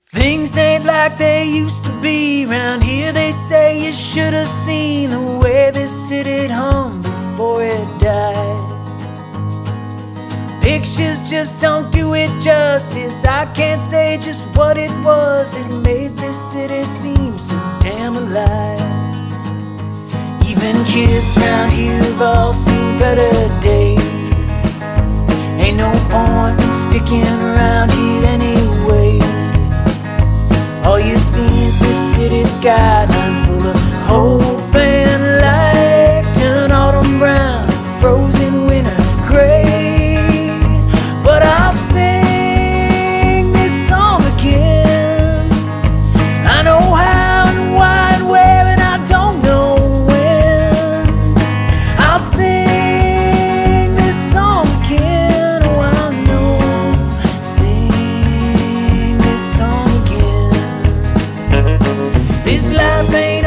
Things ain't like they used to be. Round here they say you should have seen the way this city hung before it died. Pictures just don't do it justice. I can't say just what it was that made this city seem so damn alive. Even kids round here have all seen better days. Ain't no point in sticking around here anyways. All you see is this city skyline full of hope and light. Turn autumn brown, frozen winter gray. But I'll sing this song again. I know how and why and where, and I don't know when. I'll sing this song again. Oh, I know. Sing this song again. This life ain't